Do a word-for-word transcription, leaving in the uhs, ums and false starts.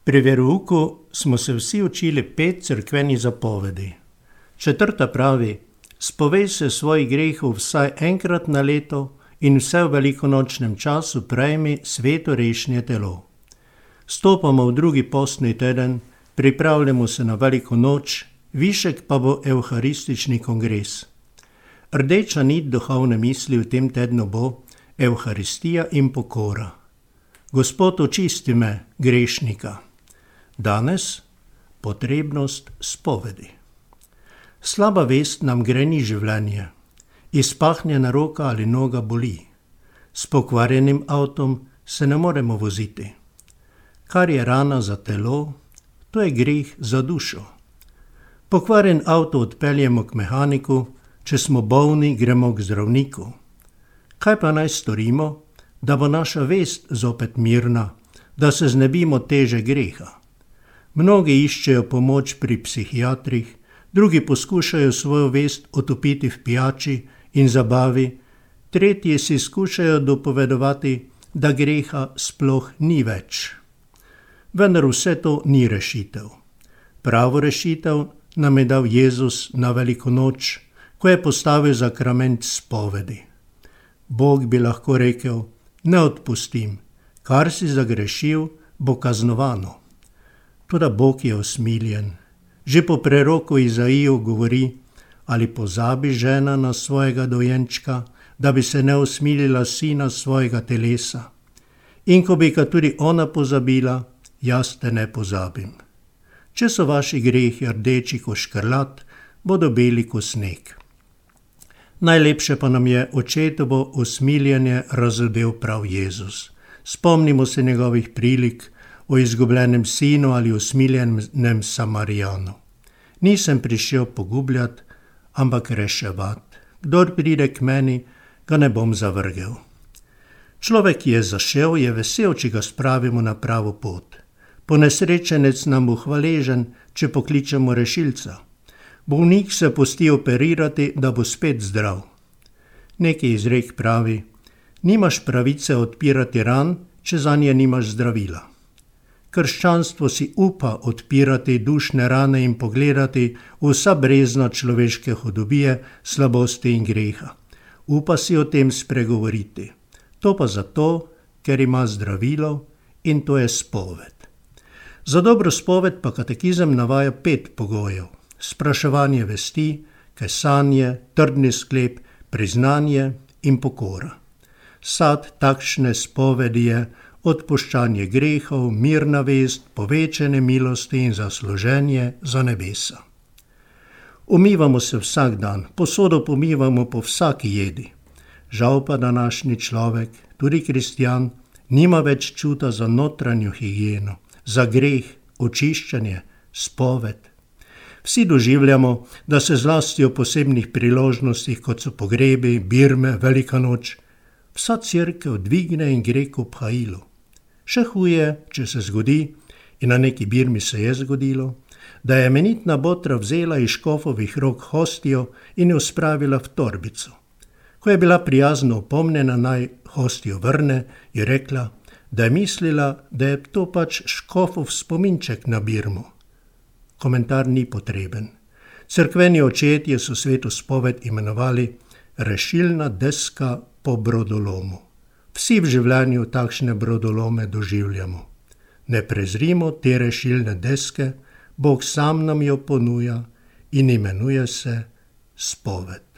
Pri verouku smo se vsi učili pet cerkvenih zapovedi. Četrta pravi: spovej se svojih grehov vsaj enkrat na leto in vse v velikonočnem času prejmi sveto rešnje telo. Stopamo v drugi postni teden, pripravljamo se na veliko noč, višek pa bo evharistični kongres. Rdeča nit duhovne misli v tem tednu bo Evharistija in pokora. Gospod, očisti me, grešnika. Danes potrebnost spovedi. Slaba vest nam greni življenje. Izpahnjena roka ali noga boli. S pokvarjenim avtom se ne moremo voziti. Kar je rana za telo, to je greh za dušo. Pokvarjen avto odpeljemo k mehaniku, če smo bolni, gremo k zdravniku. Kaj pa naj storimo, da bo naša vest zopet mirna, da se znebimo teže greha? Mnogi iščejo pomoč pri psihiatrih, drugi poskušajo svojo vest otopiti v pijači in zabavi, tretji si skušajo dopovedovati, da greha sploh ni več. Vendar vse to ni rešitev. Pravo rešitev nam je dal Jezus na veliko noč, ko je postavil zakrament spovedi. Bog bi lahko rekel: ne odpustim, kar si zagrešil, bo kaznovano. Toda Bog je usmiljen. Že po preroku Izaiju govori: ali pozabi žena na svojega dojenčka, da bi se ne usmilila sina svojega telesa. In ko bi ga tudi ona pozabila, jaz te ne pozabim. Če so vaši grehi rdeči kot škrlat, bodo beli kot sneg. Najlepše pa nam je očetovo usmiljenje razodel prav Jezus. Spomnimo se njegovih prilik o izgubljenem sinu ali usmiljenem Samarijanu. Nisem prišel pogubljati, ampak reševati. Kdor pride k meni, ga ne bom zavrgel. Človek, ki je zašel, je vesel, če ga spravimo na pravo pot. Ponesrečenec nam bo hvaležen, če pokličemo rešilca. Bolnik se pusti operirati, da bo spet zdrav. Neki izrek pravi: nimaš pravice odpirati ran, če zanje nimaš zdravila. Krščanstvo si upa odpirati dušne rane in pogledati vsa brezna človeške hudobije, slabosti in greha. Upa si o tem spregovoriti. To pa zato, ker ima zdravilo, in to je spoved. Za dobro spoved pa katekizem navaja pet pogojev: spraševanje vesti, kesanje, trdni sklep, priznanje in pokora. Sad takšne spovedi je odpuščanje grehov, mirna vest, povečanje milosti in zasluženje za nebesa. Umivamo se vsak dan, posodo pomivamo po vsaki jedi. Žal pa današnji človek, tudi kristjan, nima več čuta za notranjo higieno, za greh, očiščenje, spoved. Vsi doživljamo, da se zlasti o posebnih priložnostih, kot so pogrebi, birme, velika noč, vsa cerkev dvigne in gre k obhajilu. Še huje, če se zgodi, in na neki birmi se je zgodilo, da je imenitna botra vzela iz škofovih rok hostijo in jo spravila v torbico. Ko je bila prijazno opomnjena, naj hostijo vrne, je rekla, da je mislila, da je to pač škofov spominček na birmo. Komentar ni potreben. Cerkveni očetje so sveto spoved imenovali rešilna deska po brodolomu. Vsi v življenju takšne brodolome doživljamo. Ne prezrimo te rešilne deske, Bog sam nam jo ponuja in imenuje se spoved.